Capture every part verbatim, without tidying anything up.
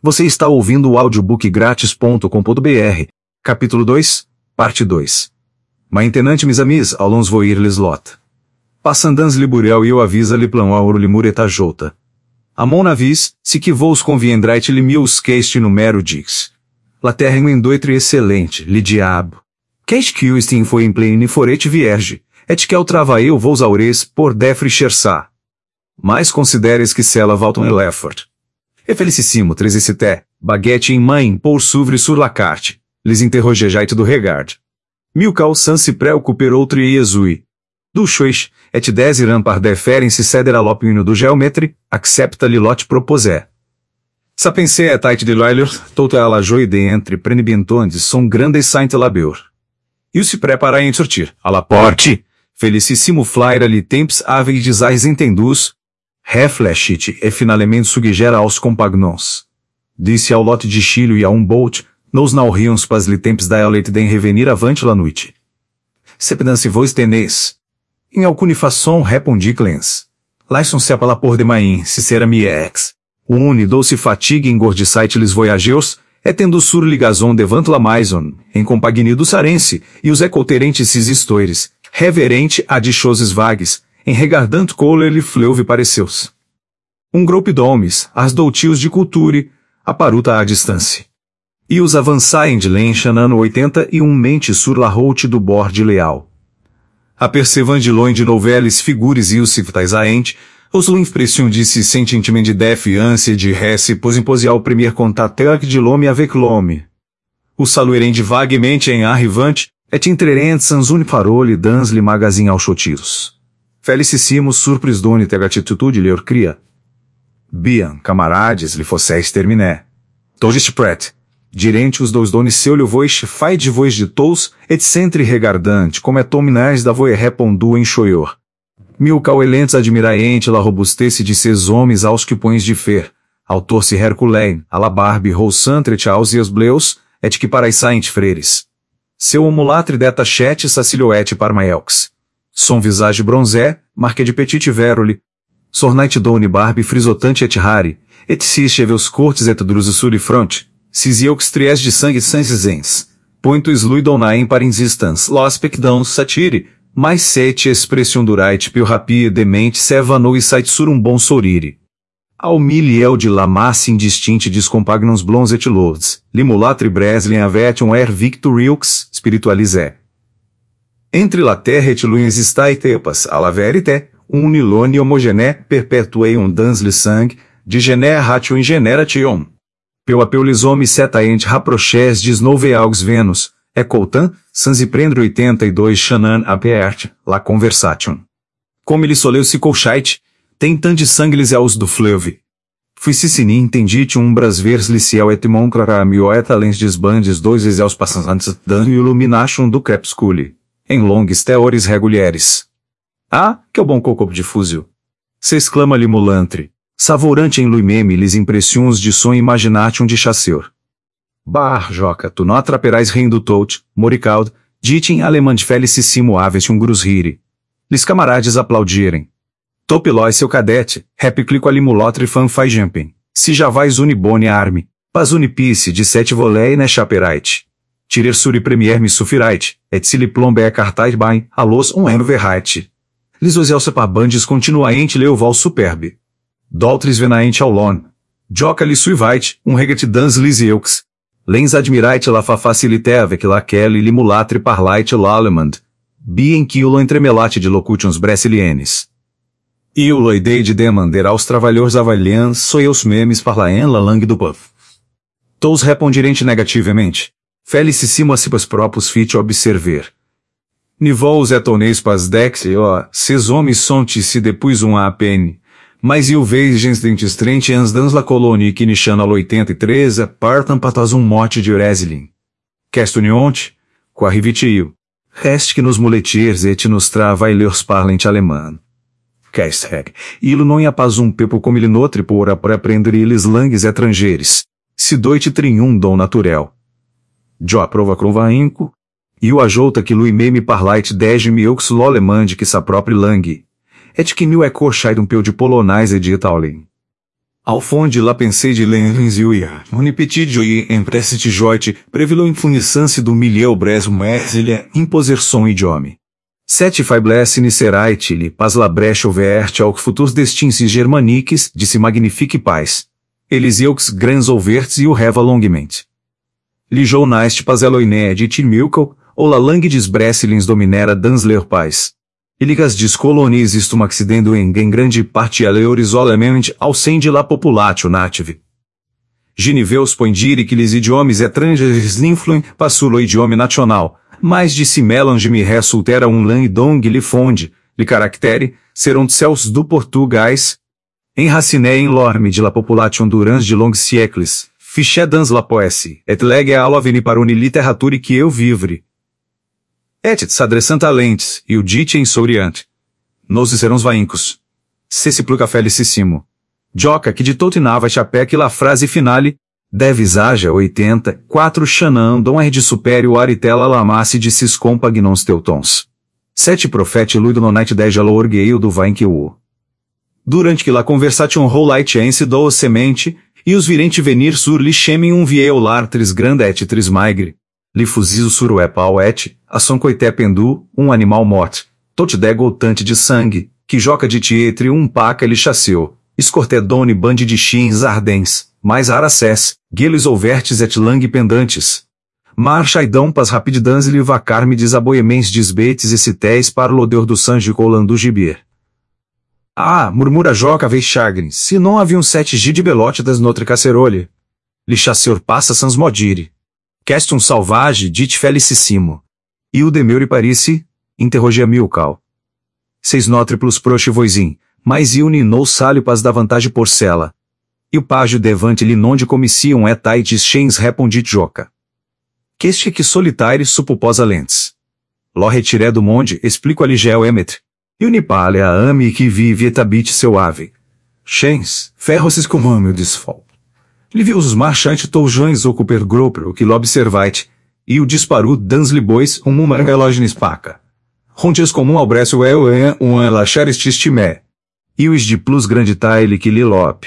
Você está ouvindo o audiobook grátis ponto com ponto br, capítulo dois, parte dois. Maintenant mes amis, allons voir les lots. Passandans liburiel eu avisa li plan auro limur etajota. A mon avis, se que vos conviendrait li mieux qu'este numero dix. La terre em doitre excelente, li diabo. Qu'est-ce que Justin foi em pleine forete vierge, et que eu travailleu vos aures por défricher ça. Mas consideres que cela valton el effort. E felicissimo tresicité, baguette em main pour s'ouvrir sur la carte, les interrogejait do regard. Milcal sans se préoccuper outre Iesui. Du choix, et desiram par deference ceder à l'opinion do géométrie, accepta li lot proposé. Sa pensée est tait de l'oiler, toute à la joie de entre prenibintondes son grandes sainte labeur. Il se prépara a sortir, à la porte, felicissimo flaira li temps ave desais entendus, reflexit e finalement suggera aos compagnons. Disse ao lote de Chilho e a um bolt, nos naurions pas li temps da elete den revenir avante la noite. Sepedance vos teneis. Em alcune façon répondi Clens. Laisson se apala por de main, se sera mi ex. Une doce fatigue engordissait les voyageurs, et tendo sur ligazon devant la maison, em compagnie do sarense, e os ecoterentes sis histoires, reverente a de choses vagues, em regardant coller lhe fleuve pareceus. Um grupo d'hommes, as doutios de culture, a paruta à distância. E os avançaem de l'enchanan oitenta e um mente sur la route do bord leal. Apercevant de loin de nouvelles figures e os civtais aente, os l'impression de si sentiment de défiance de rece pos imposer au premier contact de l'homme avec l'homme. O saluerem de vaguemente em arrivante, et entrerent sans une parole dans le magazine aos chotiros. Felicissimo surpris doni teg attitude leur cria. Bien, camarades, li fosseis terminé. Toges prêt. Dirente os dois dones seu lhe voix fai de voz de tous, et centre regardante, como é tominais da voe repondu em choior. Mil cauelentes admiraente la robustesse de ses homens aos que pões de fer, autor se herculein, a la barbe rousantret aos eus bleus, et que parais saint freires. Seu omulatre deta chet sa silhouette parmaelx. Son visage bronzé, marque de petit veroli. Sornait doni barbe frisotante et rare, et si cheveus cortes et drusos sur front, sis eaux tries de sangue sans zens. Pointo slui donaem par insistans, lospec dão satire, mais sete expression durait pio rapie demente servanou e sait sur um bon sorire. Ao miliel de la masse indistinte discompagnons blons et lourds, limulatre breslin avet um air victorieux, spiritualisé. Entre la terre et luins estai tepas, à la vérité, un nilone homogéné perpetueum dans le sang, de gener ratio in generation. Peu apeu les hommes setaent rapproches dis noveaux Venus, e coltan, sans y prendre oitenta e dois chanan apert, la conversation. Como ele soleu se colchait, tem tant de sangles aos do fleuve. Fui sicini intendite um brasvers liciel et monclara mio et alens dis bandes dois exels passantes dan illumination do crepuscule. Em longues teores regulieres. Ah, que é o bom cocopo de fúzio! Se exclama-lhe mulantre, savorante em luimeme lhes impressions de son imagination de chasseur. Bar, joca, tu não atraperás rindo tout, moricaud, ditem alemã de felicissimo aves um grusrire. Lhes camarades aplaudirem. Topilói seu cadete, repliclico a limulotre fan fai jumping. Se já vais unibone arme, pas unipice de sete volei ne chaperite. Tirer suri premier me suffirite, et se li plombe e cartai bain, alos um eno verrite. Lis oselsa par bandes continuaente leuval superbe. Doltris venaente ao lon. Joca li suivite, um reget dans lisieux. Lens admirite la fa facilité avec laquelle limulatre parlaite l'allemand. Bien quilo entremelate de locutions brasiliennes. Eu la idei de demander aos trabalhadores avalians soeus memes parlaen la langue do povo. Tous respondirente negativamente. Felicissimo acipas propos fit observer. Nivous etoneis pas dex e ó, ses homens sont se depuis um a peine. Mas il veis gens dentes trente ans dans la colonie que nichana oitenta e três partam patas um mote de Reslin. Questionionte, quarrivitiu. Reste que nos muletiers et nos travailleurs parlent alemão. Questreg, ilo non apaz um pepo como il notre pora para aprender iles langues étrangères. Se doite trium dom naturel. Jo aprova crova inco, e o ajouta que lui meme parlait dege mieux l'olemande que sa própria langue. Et que mil é corchai um peu de polonais e de italien. Alfonde la pensée de l'envizouia, on petit joie empreste joite, previlo infunissance do milieu bres merzilia, imposer son idiome. Sete faiblesse nicerait li pas la brecha ouverte aux futurs destins germaniques, de se magnifique paz. Eleseux grands ouverts e o reva longuement. Li jou naist pas eloiné de timilco, ou la langue desbressilins dominera dans leur paz. Iligas descolonies istum accidendo em grande parte aleur isolamente ao sem de la populatio native. Giniveus poindire que les idiomes étrangers influem passulo idiome nacional, mas de si melange me resultera um lan dong li fonde, li caractere, seront céus do portugais. Enraciné em l'orme de la population durans de longs siècles, fiché dans la poésie, et legue a veni paruni literature que eu vivre. Et s'adressant a lentes, e o dite em souriante. Nos serões vaincos. Se se pluca felicissimo. Joca que de totinava chapé que la frase finale, deves haja oitenta, quatro xanandon er de supério aritela lamasse de sis compagnons teutons. Sete profete luido no night dez alourgueio do vainqueu. Durante que la conversation roulaicense do semente, e os virente venir sur li chemin um vieu lartris grande et tris maigre. Li fuzizo sur o pau et, a son coité pendu, um animal morte, tot de goltante de sangue, que joca de tietre um paca li chasseu, escortedone bande de chins ardens, mais aracés, gueles ouvertes et lang pendantes. Marchaidão pas rapidans li vacar-me desaboiemens desbetes e citéis para l'odeur do sangue colando gibir. Ah, murmura Joca veixagrin, se não haviam sete gi de belote das notre cacerole. Li chasseur passa sans modire. Questum salvage dit felicissimo. E o demeure parisse? Interrogia Milkau. Seis notre plus proche voisin, mas iu ninou salio pas da vantagem porcela. E o págio devante li non de comissium et aitis chens respondit Joca. Queste que solitaire supuposa lentes. Lo retiré do monde, explico a ligel emetre. E o nipale a ame que vive et habite seu ave. Chens, ferros comame o desfol. Li viu os marchantes toujans ocuper groper que lo observait, e o disparu dans li bois um mangalognes paca. Rontes comum ao breço eu en um lachares tistimé. E os de plus grande taille que li lop.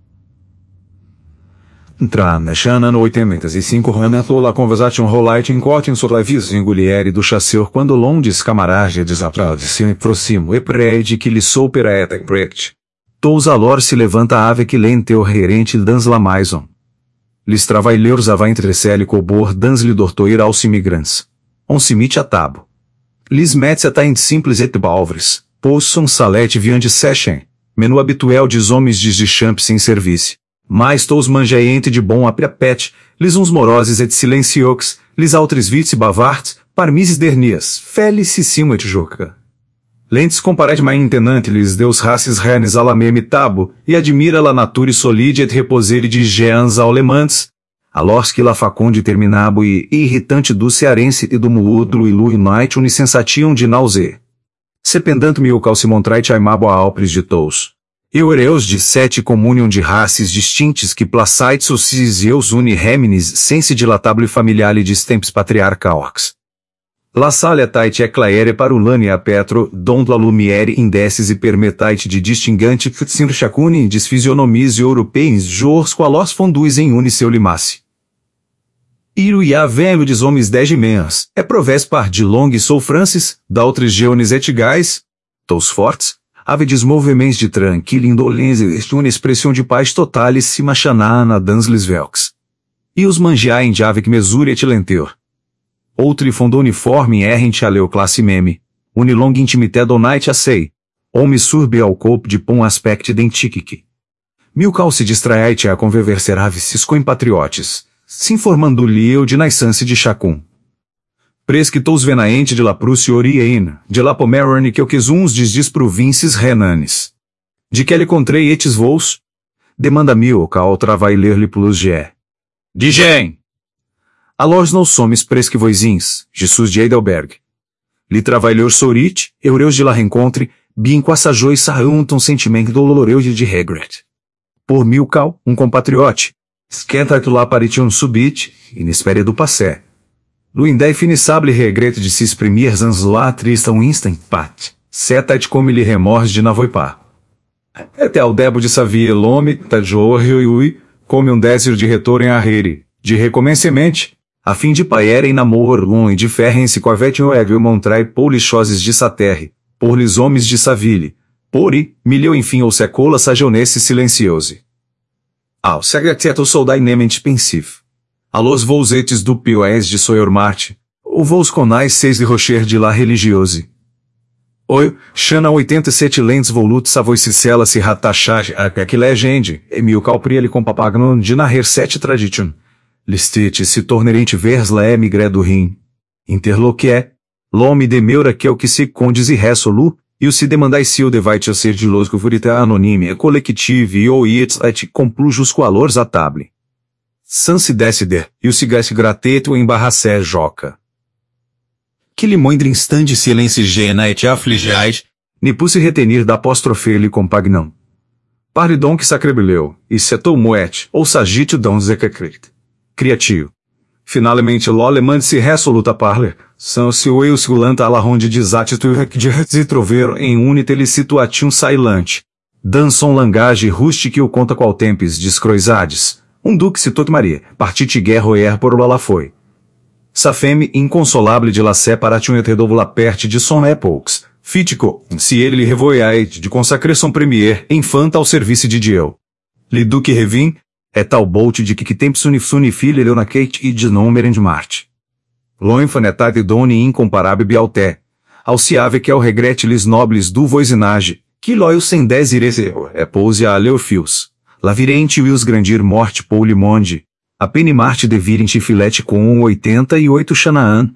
Trana chana no oitocentos e cinco ranatou la conversation rolait em cotin sur la vis singuliere do chasseur quando londes camarade desaprade se proximo e prede que lhe soupera et precht. Tous alor se levanta ave que lente o herente dans la maison. Lis travailleurs ava entrecele cobor dans li dortoir aos imigrants. On simite a tabo. Lis mets ataint simples et balvres, pous son salete viande sechen, menu habituel des homens de champs em service. Mas tous mangeente de bom apriapet, lis uns moroses et silenciox, lis altres vits bavards, parmises dernias, felicissimo et joca. Lentes comparet main tenante lis deus races renes alameme tabo, e admira la nature solide et reposere de geans alemãs, alors que la facunde terminabo e irritante do cearense e do muudro e lui night unisensatiam de nausea. Sependant me o calcimontrite aimabo a alpres de tous. Eureus de sete comunion de races distintes que placait sociis eus uni reminis sense dilatabile familiale distempes patriarcaox. La salle tait eclaere parulane a petro, dont la lumiere indeces e permetait de distingante ktsin chacune dis physionomies europeins jors qualos fonduis em uni seu limasse. Iru ia velho des homens dez mens, é provés par de long sou Francis, d'altres geones et gais, tous fortes, ave des movimentos de tranquila indolência est uma expressão de paz totalis se machanana dans les velks. E os mangiaem de ave que mesure et lenteur. Outri fondo uniforme errent aleu classe meme, unilong intimité do night assei, homme surbe ao corpo de pom aspect identique. Milkau se distraite a converser avicis compatriotes, se informando-lhe eu de naissance de Chacun. Presquitous venaente de la Prússia Oriena, de la Pomerane que o que uns des dis provinces renanes. De que lhe contrei etes voos? Demanda Milkau travailer-lhe plus gé. De gen! Alors não somes presque voisins, Jesus de Heidelberg. Li travailheur sorit, eureus de la rencontre, bien quassajoi sarunton sentimento doloreu de regret. Por Milkau, um compatriote, skentat la aparition subit, inespere do passé. L'indéfinissable regret de se exprimir sans la triste un instant pat, setat comme li remorse de navoipar. Até ao debo de Savie Lome, Tajorriui, come um désir de retorno em Arreri, de recomenciamente, a fim de paierem namor long de ferrem-se corvete oegio montrai polichoses de saterre, por lis homens de Saville, pori, milheu enfim ou secola sajonesse silenciose. Ao segreteto soldai nement pensif. Alos vousetes do pioés de Soyor Marte, ou voos conais seis de rocher de la religiose. Oi, Xana oitenta e sete lentes volut savoicicela se ratachage a que legende, emil calpriele com papagnon de narrer sete tradition. Listete se tornerente vers la emigre do rim. Interloque, l'homme de meura que o que se condiz e resolu, e o se demandai se o devite a ser de losco furita anonime collective ou its et complujus qualors a table. San se decider, e o se gasse grateto embarrassé joca. Que limoindre instante silêncio gena et affligeais, ne pusse retenir da apostrophe-lhe compagnão. Parle donc sacrebileu, e setou moet, ou sagitio dons ecacrit. Criativo. Finalmente l'olemande se resoluta parler, são se o eus gulanta alla ronde desatito de trovero em unite situatium sailante. Danson langage rustique o conta qual tempes discroisades, um duque se tot maria, partite guerra er por lá foi. Safeme inconsolable de la separation et redovula perte de son époques, fitico, se ele lhe revoiait de consacrer son premier, infanta ao serviço de Dieu. Li duque revin, é tal bolt de que que tempos unifile leu na Kate e de nomeren de Marte. Loinfanetate doni incomparável bialté, alciave que ao regrete lis nobles do voisinage, que loio sem desirese, é pose a Leofius, lavirente e os grandir morte pou limonde, a penimarte devirente filete com um oitenta e oito Xanaan,